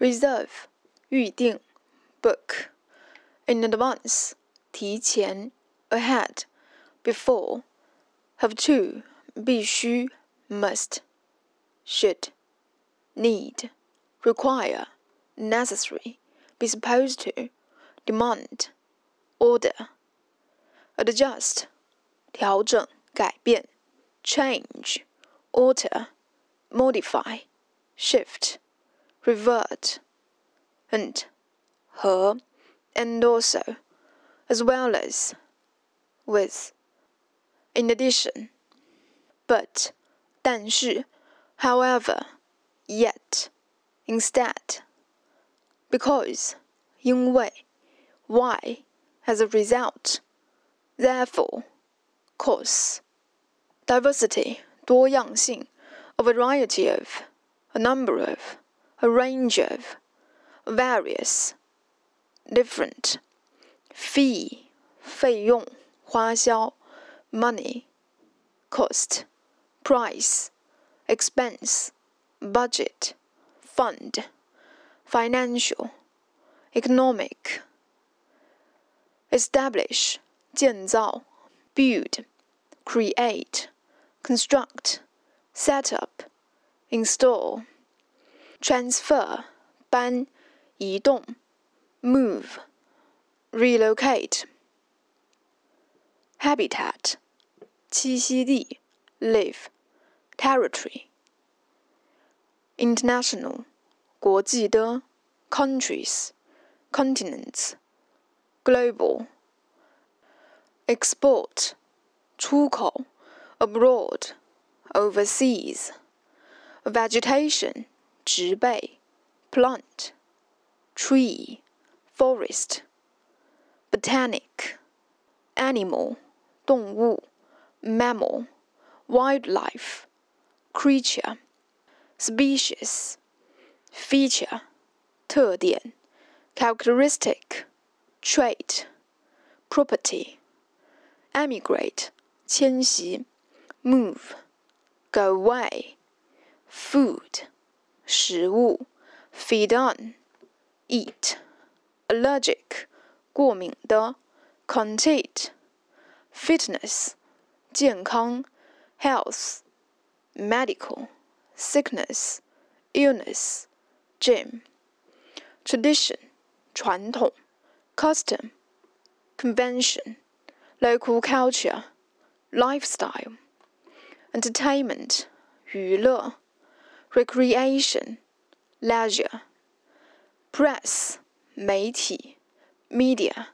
reserve 预定 book in advance 提前 ahead before have to 必须 must should need require necessary be supposed to demand order adjust 调整改变 change alter modify shift revert and 和 and also as well as with in addition but 但是 however yet instead because 因为 why as a result therefore cause diversity 多样性 a variety of a number of a range of various different fee 费用花销 money cost price expense budget fund financial economic establish 建造 build create construct set up install transfer 搬移动 move relocate habitat 栖息地 live territory international 国际的 countries continents global export 出口 abroad overseas vegetation 植被 plant tree forest botanic animal 动物 mammal wildlife creature species feature 特点 characteristic trait property emigrate 迁徙 move go away food 食物 feed on eat allergic 过敏的 content fitness 健康 health medical sickness illness gym tradition 传统 custom convention local culture lifestyle entertainment 娱乐 recreation leisure press 媒体 media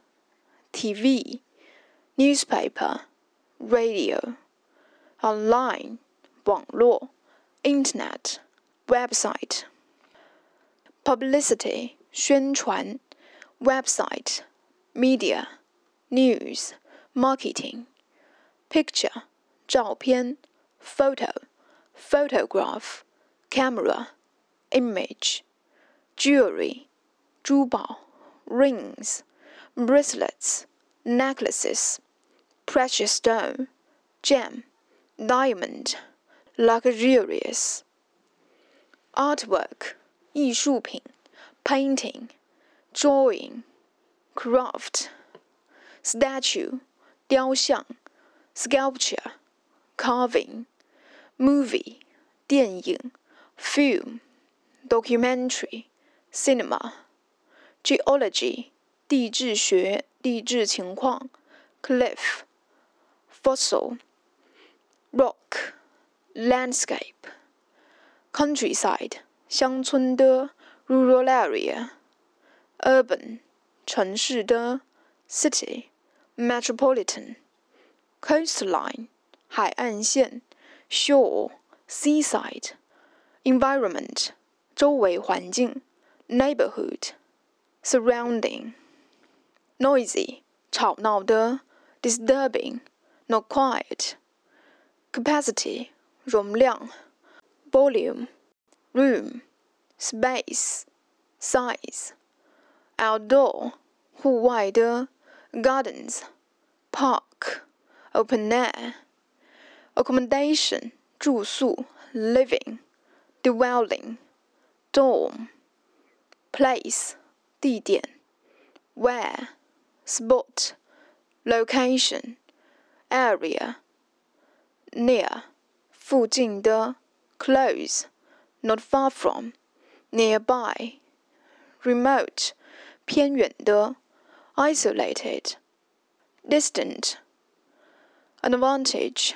TV newspaper radio online 网络 internet website publicity 宣传 website media news marketing picture 照片 photo photograph camera image jewelry 珠宝 rings bracelets necklaces precious stone gem diamond luxurious artwork 艺术品 painting drawing craft statue 雕像 sculpture carving movie 电影 film documentary cinema geology 地质学地质情况 cliff fossil rock landscape countryside 乡村的 rural area urban 城市的 city metropolitan coastline 海岸线 shore seaside environment 周围环境 neighborhood surrounding noisy 吵闹的 disturbing not quiet capacity 容量 volume room space size outdoor 户外的 gardens park open air accommodation 住宿 living dwelling dorm place 地点 where spot location area near 附近的 close not far from nearby remote 偏远的 isolated distant advantage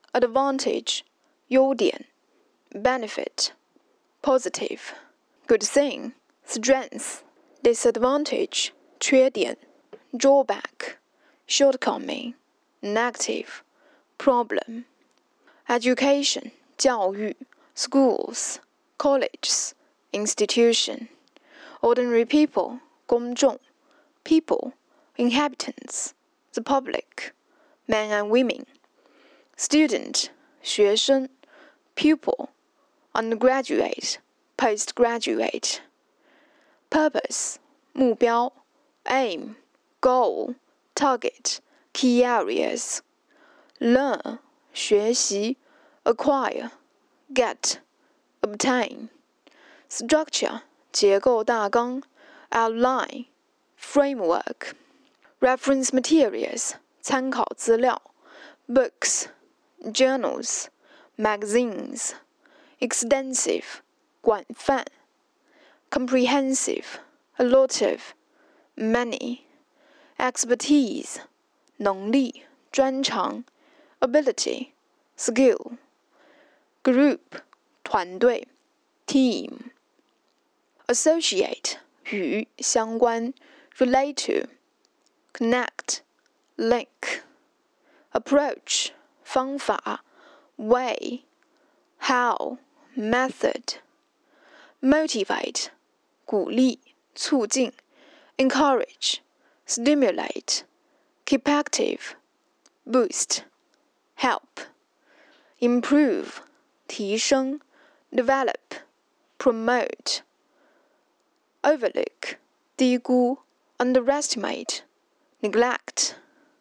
优点 benefit positive good thing strength disadvantage 缺点 drawback shortcoming negative problem education 教育 schools colleges institution ordinary people 公众 people inhabitants the public men and women student 学生 pupil undergraduate postgraduate purpose 目标 aim goal target key areas learn 学习 acquire get obtain structure 结构大纲 outline framework reference materials 参考资料 books journals magazines extensive 广泛 comprehensive a lot of many expertise 能力专长 ability skill group 团队 team associate 与相关 relate to connect link approach 方法 way how method motivate 鼓励促进 encourage stimulate keep active boost help improve 提升 develop promote overlook 低估 underestimate neglect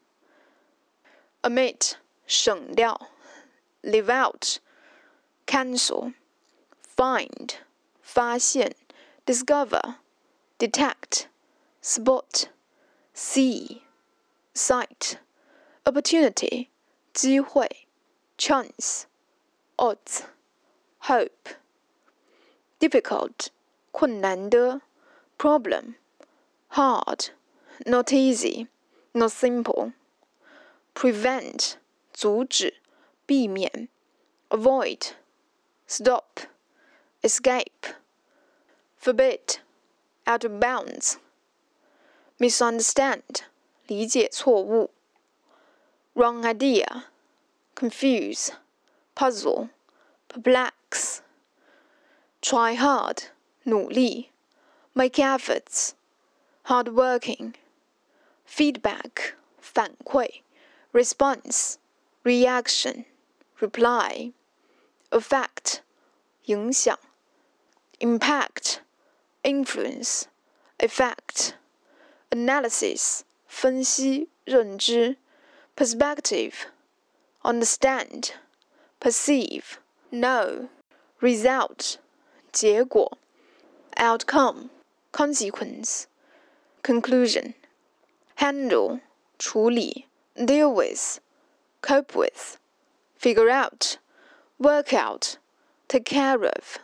omit 省掉 leave out cancel find 发现 discover detect spot see sight opportunity 机会 chance odds hope difficult 困难的 problem hard not easy not simple prevent 阻止避免 avoid stop escape forbid out of bounds misunderstand 理解错误 wrong idea confuse puzzle perplex try hard 努力 make efforts hardworking feedback 反馈 response reaction reply affect 影响 impact influence effect analysis 分析认知 perspective understand perceive know result 结果 outcome consequence conclusion handle 处理 deal with cope with figure out work out take care of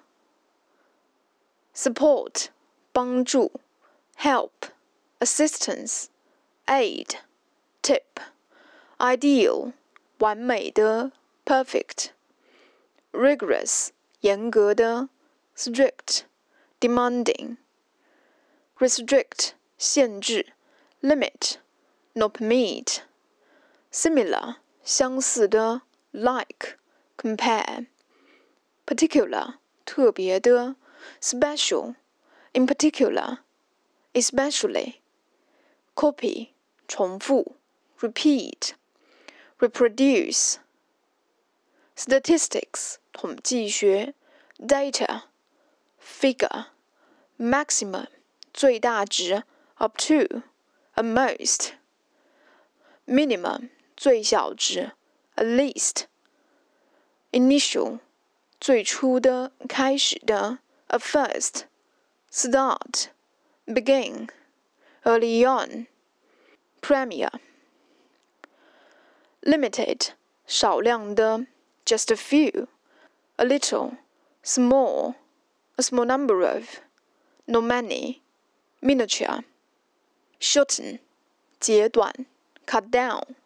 support 帮助 help assistance aid tip ideal 完美的 perfect rigorous 严格的 strict demanding restrict 限制 limit not permit similar 相似的 like compare particular 特别的 special in particular especially copy 重复 repeat reproduce statistics 统计学 data figure maximum 最大值 up to at most minimum 最小值 at least initial 最初的开始的 at first start begin, early on, premier. Limited, 少量的 just a few, a little, small, a small number of, not many, miniature. Shorten, 截短 cut down.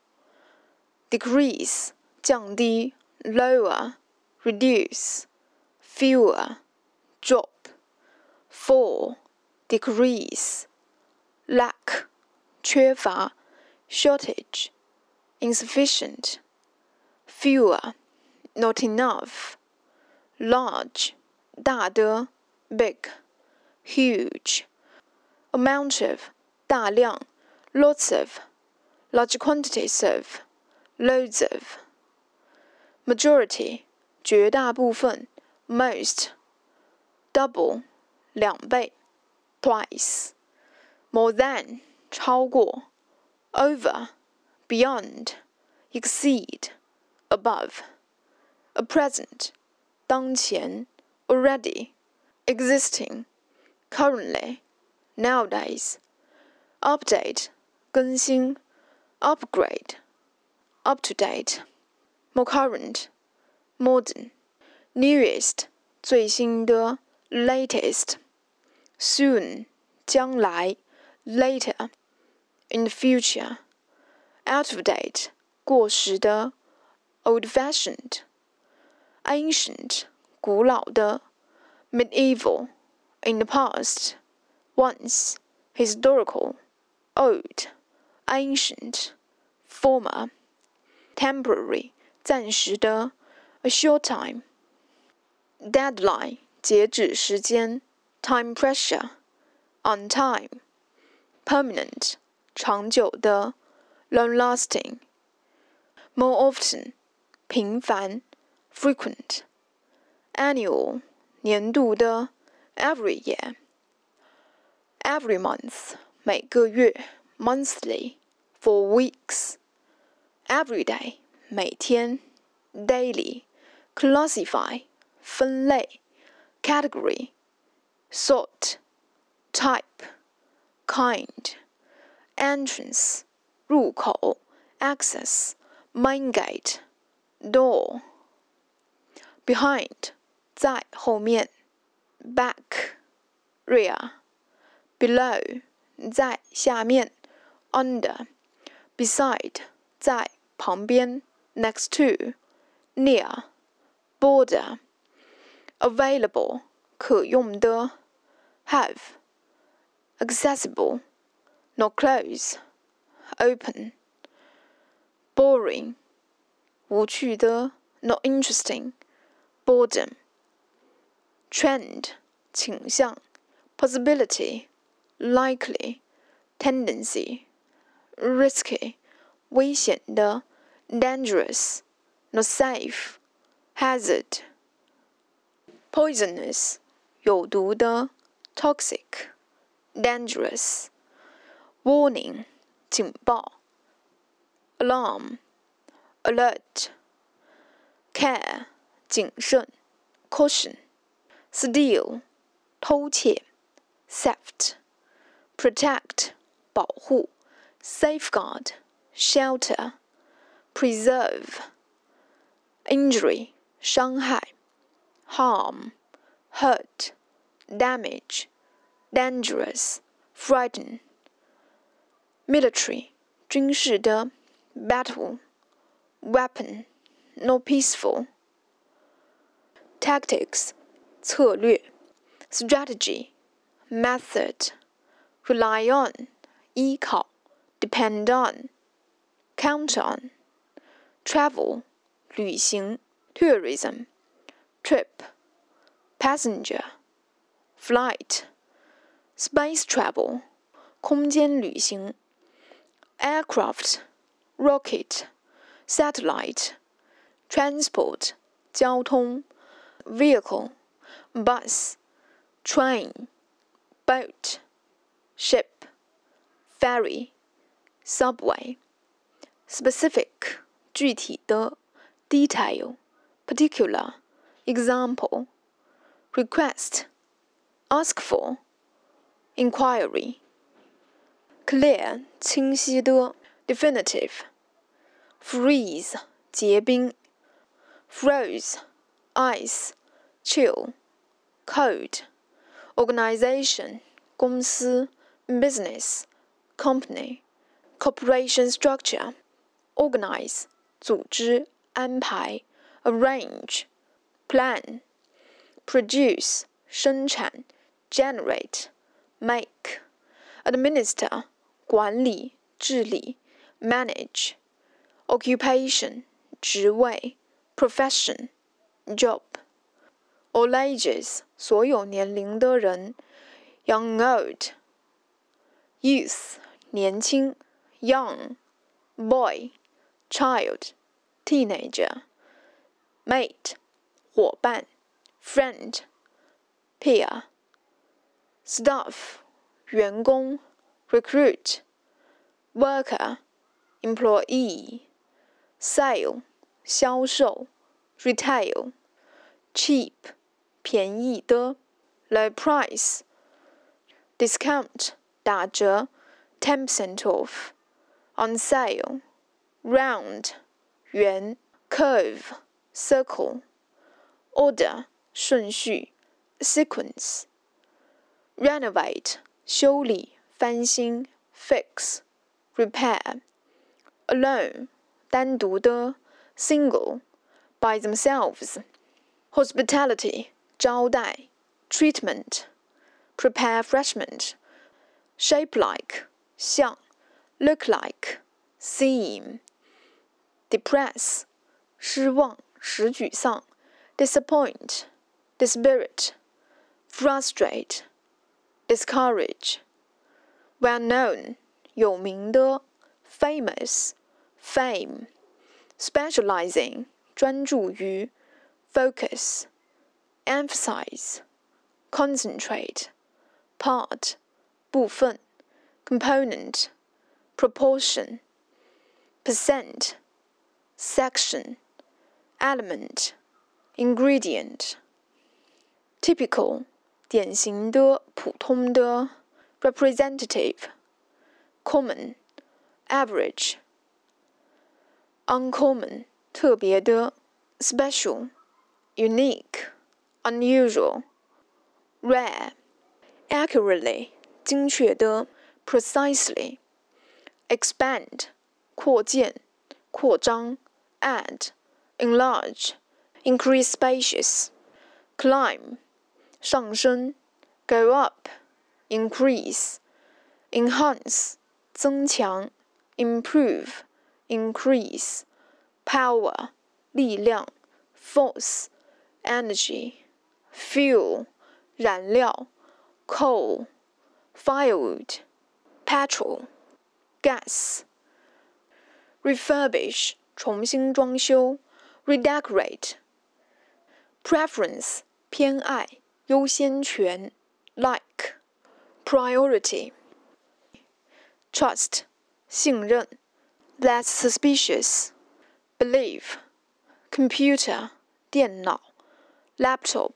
Decrease, 降低 lower, reduce. Fewer, drop. Fall, decrease. Lack, 缺乏 shortage, insufficient. Fewer, not enough. Large, 大的 big, huge. Amount of, 大量 lots of, large quantities of, loads of. Majority, 绝大部分 most. Double, 两倍 twice. More than, 超过 over, beyond, exceed, above. A present, 当前 already, existing, currently, nowadays. Update, 更新 upgrade, up to date. More current, modern. Newest, 最新的 latest. Soon, 将来 later. In the future. Out of date, 过时的 old-fashioned. Ancient, 古老的 medieval. In the past. Once, historical. Old, ancient, former. Temporary, 暂时的 a short time. Deadline, 截止时间 time pressure, on time. Permanent, 长久的 long-lasting. More often, 频繁 frequent. Annual, 年度的 every year. Every month, 每个月 monthly, for weeks. Every day, 每天 daily. Classify, 分类 category. Sort, type, kind. Entrance, 入口 access, main gate, door. Behind, 在后面 back, rear. Below, 在下面 under. Beside, 在旁边 next to. Near, border. Available, 可用的 have. Accessible, not close, open. Boring, 无趣的 not interesting, boredom. Trend, 倾向 possibility, likely, tendency. Risky, 危险的 dangerous, not safe, hazard. Poisonous, 有毒的 toxic, dangerous. Warning, 警报 alarm, alert. Care, 谨慎 caution. Steal, 偷窃 theft. Protect, 保护 safeguard, shelter. Preserve. Injury, 伤害 harm, hurt, damage, dangerous, frighten. Military, 军事的 battle, weapon, not peaceful. Tactics, 策略 strategy, method. Rely on, 依靠 depend on, count on. Travel, 旅行 tourism. Trip, passenger. Flight, space travel, 空间旅行 Aircraft, rocket, satellite. Transport, 交通 Vehicle, bus, train, boat, ship, ferry, subway. Specific, 具体的 detail, particular, example. Request, ask for. inquiry. Clear 清晰的 definitive. Freeze 结冰 froze ice chill cold. Organization 公司 business company. Corporation structure organize 组织安排 arrange plan. Produce 生产 generate make. Administer 管理治理 manage. Occupation 职位 profession job. All ages 所有年龄的人 young old. Youth 年轻 young boy child teenager. Mate 伙伴 friend peer. Staff 员工 recruit. Worker employee. Sale 销售 retail. Cheap 便宜的 low price. Discount 打折 10% off. On sale round 圆 curve circle. Order 顺序 sequence. Renovate 修理翻新 fix repair. Alone 单独的 single by themselves. Hospitality 招待 treatment. Prepare refreshment. Shape like 像 look like seem. Depress 失望使沮丧 disappoint dispirit. Frustrate discourage. Well known 有名的 famous fame. Specializing 专注于 focus. Emphasize concentrate. Part 部分 component. Proportion. Percent section. Element ingredient. Typical 典型的普通的 representative. Common average. Uncommon 特别的 special. Unique unusual. Rare accurately 精确的 precisely. Expand 扩建扩张 add enlarge increase spacious. Climb 上升 go up increase. Enhance 增强 improve increase. Power 力量 force energy. Fuel 燃料 coal firewood. Petrol gas. Refurbish 重新装修 redecorate. Preference 偏爱优先权 like. Priority trust 信任 less suspicious. Believe computer 电脑 laptop.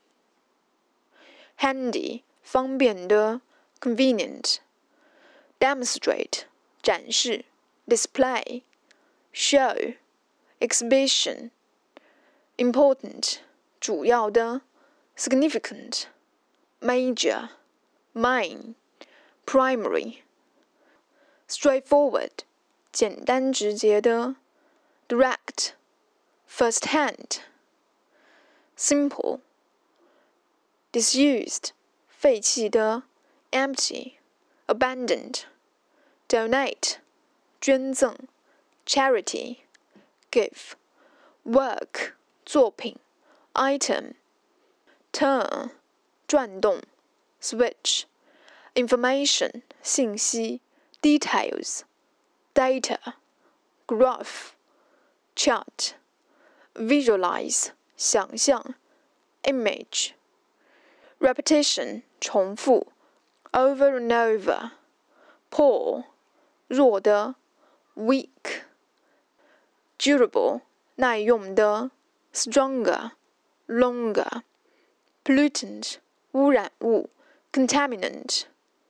Handy 方便的 convenient. Demonstrate 展示 display. Show exhibition. Important 主要的 significant. Major main primary. Straightforward 简单直接的 direct first hand. Simple disused 废弃的 empty abandoned. Donate 捐赠 charity. Give work 作品 item. Turn 转动 switch. Information 信息 details. Data graph chart. Visualize 想象 image. Repetition 重复 over and over. Poor 弱的 weak. Durable 耐用的 stronger longer. Pollutant 污染物 contaminant.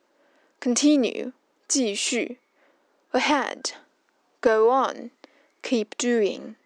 continue 继续 ahead go on keep doing